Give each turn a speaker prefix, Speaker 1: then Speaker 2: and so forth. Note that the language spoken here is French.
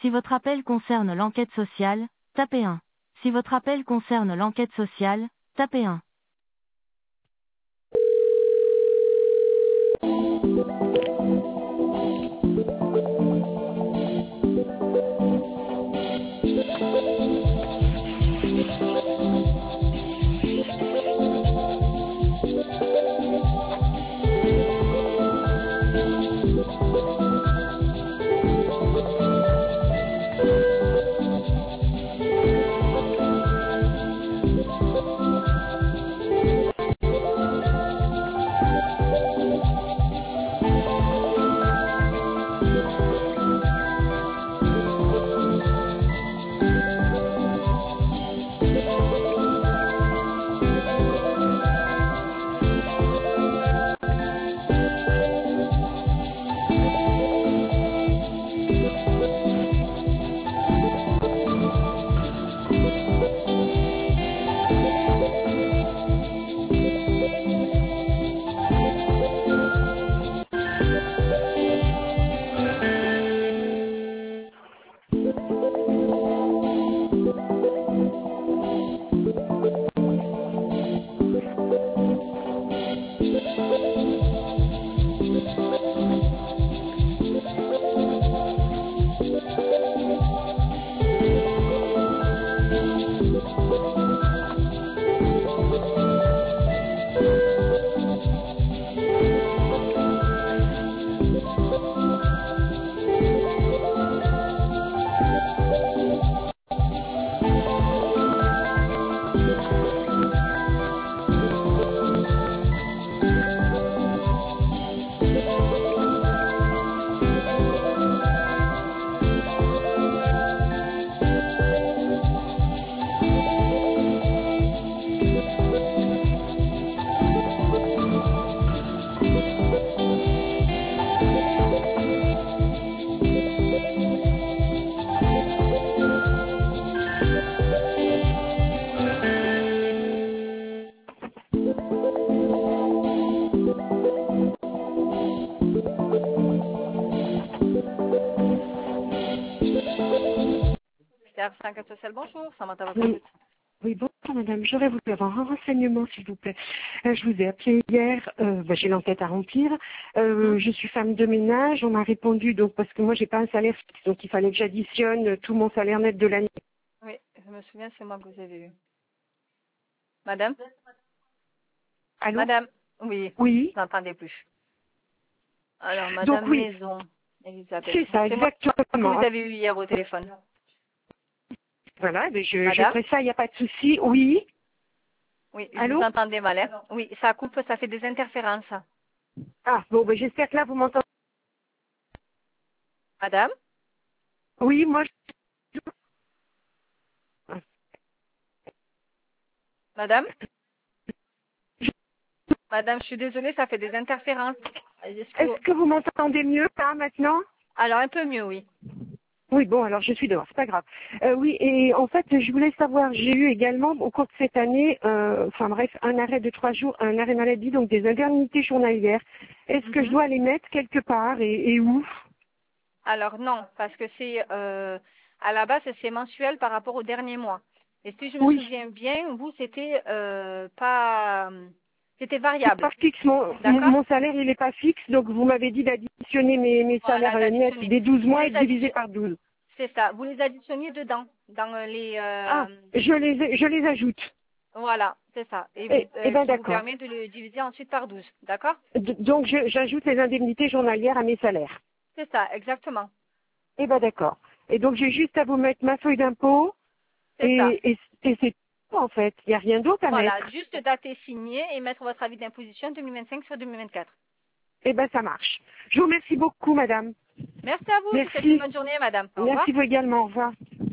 Speaker 1: Si votre appel concerne l'enquête sociale, tapez 1. Si votre appel concerne l'enquête sociale, tapez 1.
Speaker 2: Enquête sociale, bonjour, Samantha votre
Speaker 3: Oui,
Speaker 2: écoute.
Speaker 3: oui, bonjour madame, j'aurais voulu avoir un renseignement s'il vous plaît. Je vous ai appelé hier, j'ai l'enquête à remplir. Je suis femme de ménage, on m'a répondu donc parce que moi j'ai pas un salaire fixe, donc il fallait que j'additionne tout mon salaire net de l'année.
Speaker 2: Oui, je me souviens, c'est moi que vous avez eu. Madame
Speaker 3: Allô?
Speaker 2: Madame Oui,
Speaker 3: Oui,
Speaker 2: vous n'entendez plus. Alors,
Speaker 3: donc
Speaker 2: Madame
Speaker 3: oui,
Speaker 2: Maison, Elisabeth.
Speaker 3: c'est ça,
Speaker 2: C'est moi que
Speaker 3: exactement.
Speaker 2: vous avez eu hier au téléphone.
Speaker 3: Voilà, mais je
Speaker 2: Madame
Speaker 3: ferai ça, il n'y a pas de souci. Oui,
Speaker 2: Oui, je vous
Speaker 3: allô?
Speaker 2: entendais mal, hein. Oui, ça coupe, ça fait des interférences.
Speaker 3: Ah, bon, j'espère que là vous m'entendez.
Speaker 2: Madame
Speaker 3: Oui, moi,
Speaker 2: Madame Madame, je suis désolée, ça fait des interférences.
Speaker 3: est-ce que vous m'entendez mieux là maintenant?
Speaker 2: Alors, un peu mieux, oui.
Speaker 3: Oui, bon, alors je suis dehors, c'est pas grave. Oui, et en fait, je voulais savoir, j'ai eu également au cours de cette année, un arrêt de 3 jours, un arrêt maladie, donc des indemnités journalières. Est-ce que je dois les mettre quelque part et où?
Speaker 2: Alors, non, parce que c'est, à la base, c'est mensuel par rapport au dernier mois. Et si je me
Speaker 3: Oui,
Speaker 2: souviens bien, vous, c'était pas, c'était
Speaker 3: c'est
Speaker 2: variable.
Speaker 3: pas fixe,
Speaker 2: D'accord?
Speaker 3: mon salaire il est pas fixe, donc vous m'avez dit d'additionner mes salaires
Speaker 2: Voilà,
Speaker 3: nets
Speaker 2: d'additionner.
Speaker 3: des 12
Speaker 2: Vous
Speaker 3: mois et
Speaker 2: les
Speaker 3: de diviser
Speaker 2: additionnez,
Speaker 3: par 12.
Speaker 2: c'est ça. Vous les additionnez dedans, dans les,
Speaker 3: Ah, je les ajoute.
Speaker 2: voilà, c'est ça. Et vous,
Speaker 3: Eh ben
Speaker 2: qui vous
Speaker 3: d'accord.
Speaker 2: permet de le diviser ensuite par 12. D'accord?
Speaker 3: Donc j'ajoute les indemnités journalières à mes salaires.
Speaker 2: C'est ça, exactement.
Speaker 3: Eh ben d'accord. Et donc j'ai juste à vous mettre ma feuille d'impôt
Speaker 2: C'est ça.
Speaker 3: et c'est tout en fait. Il n'y a rien d'autre à
Speaker 2: Voilà,
Speaker 3: mettre.
Speaker 2: juste dater signé et mettre votre avis d'imposition 2025 sur 2024.
Speaker 3: Eh ben ça marche. Je vous remercie beaucoup, madame.
Speaker 2: Merci à vous, je vous souhaite une
Speaker 3: Merci.
Speaker 2: bonne journée, madame. Au revoir.
Speaker 3: Merci vous également. Au revoir.